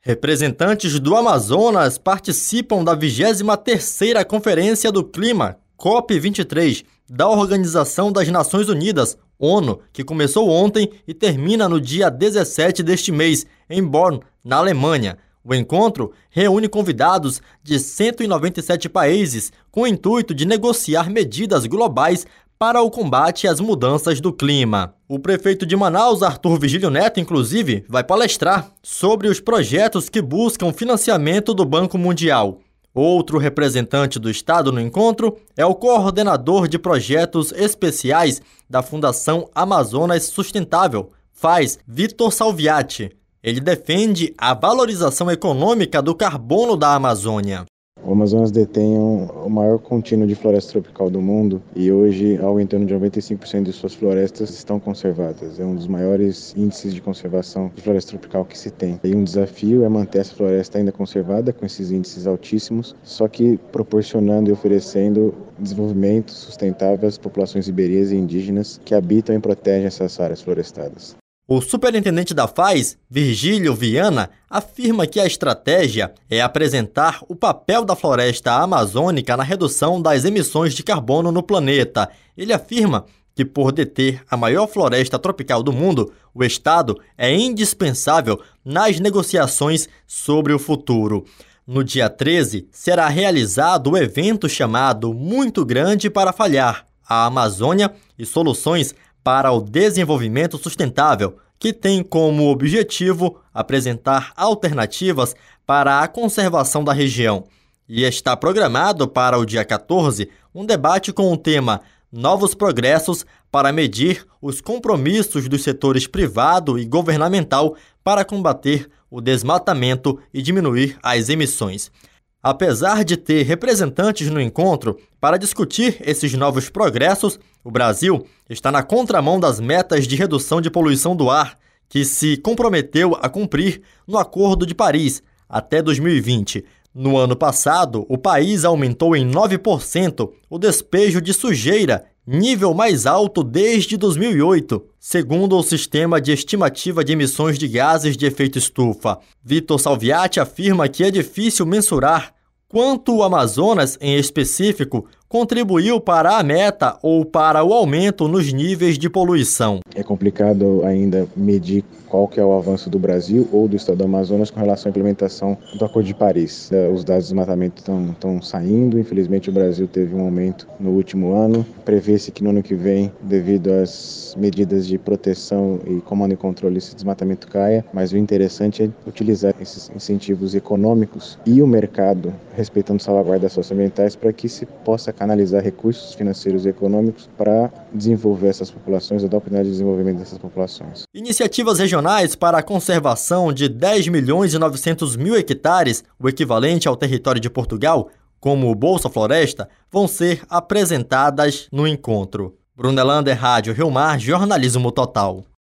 Representantes do Amazonas participam da 23ª Conferência do Clima, COP23, da Organização das Nações Unidas, ONU, que começou ontem e termina no dia 17 deste mês, em Bonn, na Alemanha. O encontro reúne convidados de 197 países com o intuito de negociar medidas globais para o combate às mudanças do clima. O prefeito de Manaus, Arthur Virgílio Neto, inclusive, vai palestrar sobre os projetos que buscam financiamento do Banco Mundial. Outro representante do estado no encontro é o coordenador de projetos especiais da Fundação Amazonas Sustentável, FAS, Vitor Salviati. Ele defende a valorização econômica do carbono da Amazônia. O Amazonas detém o maior contínuo de floresta tropical do mundo e hoje algo em torno de 95% de suas florestas estão conservadas. É um dos maiores índices de conservação de floresta tropical que se tem. E um desafio é manter essa floresta ainda conservada com esses índices altíssimos, só que proporcionando e oferecendo desenvolvimento sustentável às populações ribeirinhas e indígenas que habitam e protegem essas áreas florestadas. O superintendente da FAS, Virgílio Viana, afirma que a estratégia é apresentar o papel da floresta amazônica na redução das emissões de carbono no planeta. Ele afirma que, por deter a maior floresta tropical do mundo, o Estado é indispensável nas negociações sobre o futuro. No dia 13, será realizado o evento chamado Muito Grande para Falhar, a Amazônia e Soluções para o Desenvolvimento Sustentável, que tem como objetivo apresentar alternativas para a conservação da região. E está programado para o dia 14 um debate com o tema Novos Progressos para medir os compromissos dos setores privado e governamental para combater o desmatamento e diminuir as emissões. Apesar de ter representantes no encontro para discutir esses novos progressos, o Brasil está na contramão das metas de redução de poluição do ar que se comprometeu a cumprir no Acordo de Paris até 2020. No ano passado, o país aumentou em 9% o despejo de sujeira, nível mais alto desde 2008, segundo o Sistema de Estimativa de Emissões de Gases de Efeito Estufa. Vitor Salviati afirma que é difícil mensurar quanto o Amazonas, em específico, contribuiu para a meta ou para o aumento nos níveis de poluição. É complicado ainda medir qual que é o avanço do Brasil ou do estado do Amazonas com relação à implementação do Acordo de Paris. Os dados de desmatamento estão saindo, infelizmente o Brasil teve um aumento no último ano. Prevê-se que no ano que vem, devido às medidas de proteção e comando e controle, esse desmatamento caia, mas o interessante é utilizar esses incentivos econômicos e o mercado, respeitando salvaguardas socioambientais, para que se possa canalizar recursos financeiros e econômicos para desenvolver essas populações, dar oportunidade de desenvolvimento dessas populações. Iniciativas regionais para a conservação de 10.900.000 hectares, o equivalente ao território de Portugal, como o Bolsa Floresta, vão ser apresentadas no encontro. Brunelander, Rádio Rio Mar, Jornalismo Total.